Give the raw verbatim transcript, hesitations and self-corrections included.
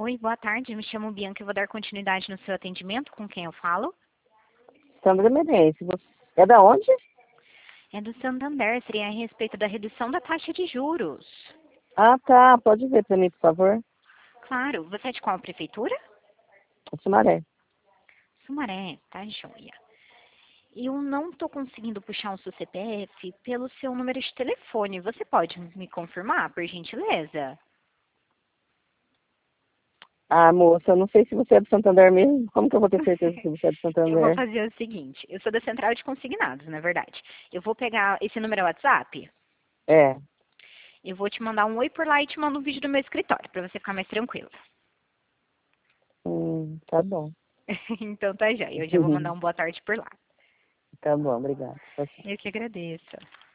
Oi, boa tarde. Me chamo Bianca e vou dar continuidade no seu atendimento. Com quem eu falo? Sandra Menezes. Você é da onde? É do Santander. Seria a respeito da redução da taxa de juros. Ah, tá. Pode ver para mim, por favor. Claro. Você é de qual prefeitura? Sumaré. Sumaré. Tá, joia. Eu não estou conseguindo puxar o seu C P F pelo seu número de telefone. Você pode me confirmar, por gentileza? Ah, moça, eu não sei se você é do Santander mesmo. Como que eu vou ter certeza que você é do Eu vou Santander? fazer o seguinte. Eu sou da Central de Consignados, na verdade. Eu vou pegar esse número é WhatsApp. É. Eu vou te mandar um oi por lá e te mando um vídeo do meu escritório, para você ficar mais tranquila. Hum, tá bom. Então tá já. Eu já vou mandar um boa tarde por lá. Tá bom, obrigada. Eu que agradeço.